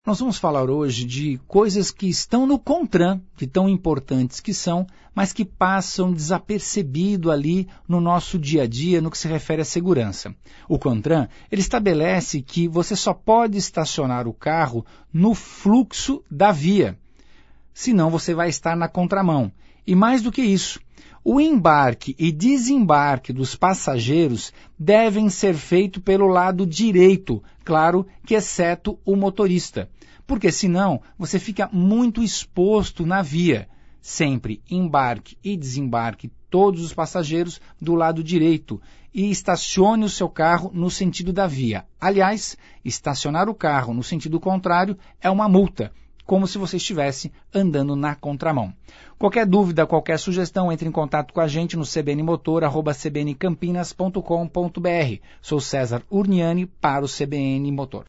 Nós vamos falar hoje de coisas que estão no CONTRAN, de tão importantes que são, mas que passam desapercebido ali no nosso dia a dia no que se refere à segurança. O CONTRAN, ele estabelece que você só pode estacionar o carro no fluxo da via, senão você vai estar na contramão. E mais do que isso, o embarque e desembarque dos passageiros devem ser feitos pelo lado direito, claro que exceto o motorista, porque senão você fica muito exposto na via. Sempre embarque e desembarque todos os passageiros do lado direito e estacione o seu carro no sentido da via. Aliás, estacionar o carro no sentido contrário é uma multa, como se você estivesse andando na contramão. Qualquer dúvida, qualquer sugestão, entre em contato com a gente no cbnmotor@cbncampinas.com.br. Sou César Urniani para o CBN Motor.